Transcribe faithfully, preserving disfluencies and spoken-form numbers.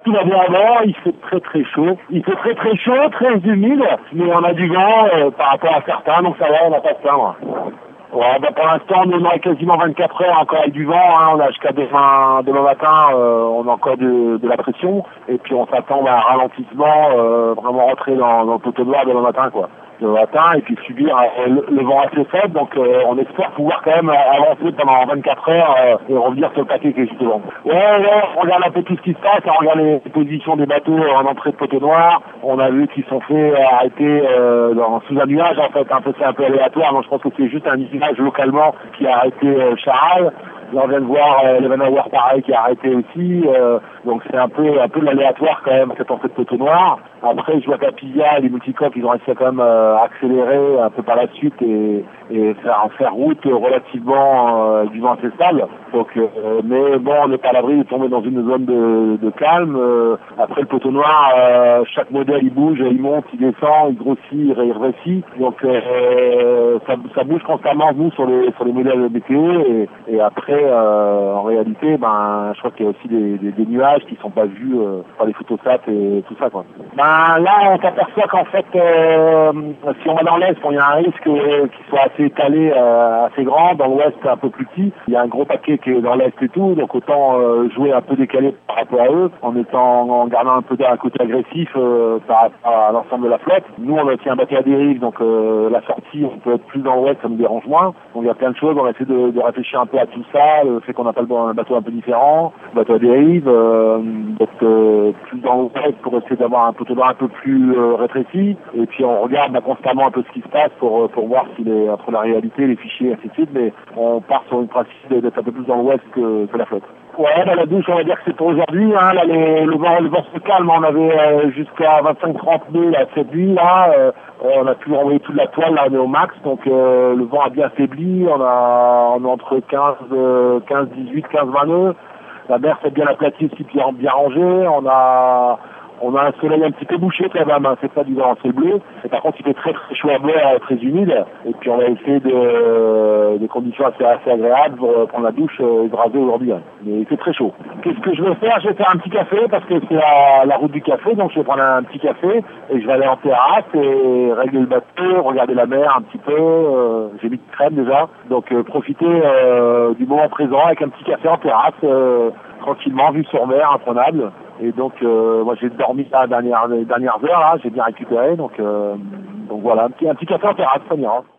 Tout va bien avant, il fait très très chaud. Il fait très très chaud, très humide, mais on a du vent euh, par rapport à certains, donc ça va, on n'a pas de plaindre. Ouais, bah pour l'instant, on aurait quasiment vingt-quatre heures encore avec du vent, hein. On a jusqu'à demain, demain matin, euh, on a encore de, de la pression, et puis on s'attend à un ralentissement, euh, vraiment rentrer dans, dans le poteau noir demain matin, quoi. Le matin, et puis subir euh, le, le vent assez faible, donc euh, on espère pouvoir quand même avancer pendant vingt-quatre heures euh, et revenir sur le paquet qui est juste devant. Ouais, ouais, on regarde un peu tout ce qui se passe, on regarde les positions des bateaux en entrée de poteau noir, on a vu qu'ils sont fait arrêter euh, dans, sous un nuage, en fait, un peu, c'est un peu aléatoire, donc je pense que c'est juste un nuage localement qui a arrêté euh, Charal. Là, on vient de voir euh, le Vanauer pareil qui a arrêté aussi, euh, donc c'est un peu un peu de l'aléatoire quand même cette entrée de poteau noir. Après, je vois qu'Apivia et les multicoques, ils ont réussi à quand même euh, accélérer un peu par la suite et, et faire, faire route relativement euh, du vent assez stable. Donc, euh, mais bon, on n'est pas à l'abri de tomber dans une zone de, de calme. Euh, après le poteau noir, euh, chaque modèle il bouge, il monte, il descend, il grossit, il rétrécit. Donc euh, ça, ça bouge constamment nous sur les sur les modèles météo et, et après euh, en réalité, ben je crois qu'il y a aussi des, des, des nuages qui sont pas vus euh, par les photosats et tout ça quoi. Ben là, on s'aperçoit qu'en fait, euh, si on va dans l'Est, il y a un risque euh, qu'il soit assez étalé, euh, assez grand. Dans l'Ouest, un peu plus petit. Il y a un gros paquet qui est dans l'Est et tout, donc autant euh, jouer un peu décalé par rapport à eux, en étant, en gardant un peu un côté agressif euh, par rapport à l'ensemble de la flotte. Nous, on a aussi un bateau à dérive, donc euh, la sortie, on peut être plus dans l'Ouest, ça nous dérange moins. Donc il y a plein de choses. On va essayer de, de réfléchir un peu à tout ça, le fait qu'on n'a pas le, un bateau un peu différent, bateau à dérive, euh, d'être euh, plus dans l'Ouest pour essayer d'avoir un poteau un peu plus euh, rétréci, et puis on regarde bah, constamment un peu ce qui se passe pour, pour voir si les, entre la réalité, les fichiers, ainsi de suite, mais on part sur une principe d'être un peu plus dans l'ouest que, que la flotte. Ouais, bah, la douche, on va dire que c'est pour aujourd'hui, hein. Là, les, le, vent, le vent se calme, on avait euh, jusqu'à vingt-cinq trente nœuds là, cette nuit, là, euh, on a pu renvoyer toute la toile, là, on est au max, donc euh, le vent a bien faibli, on a, on a entre quinze, dix-huit, quinze, vingt nœuds, la mer s'est bien aplatie aussi, bien, bien rangée, on a On a un soleil un petit peu bouché quand même, hein. C'est pas du vent assez bleu. Et par contre, il fait très très chaud à boire, très humide. Et puis on va essayer de euh, des conditions assez, assez agréables pour euh, prendre la douche euh, et se raser aujourd'hui. Hein. Mais il fait très chaud. Qu'est-ce que je vais faire? Je vais faire un petit café parce que c'est la, la route du café. Donc je vais prendre un petit café et je vais aller en terrasse et régler le bateau, regarder la mer un petit peu. Euh, j'ai mis de crème déjà. Donc euh, profiter euh, du moment présent avec un petit café en terrasse, euh, tranquillement, vue sur mer, imprenable. Et donc, euh, moi, j'ai dormi là, les dernières, les dernières heures, là, j'ai bien récupéré, donc, euh, donc voilà, un petit, un petit café en terrasse, ça ira.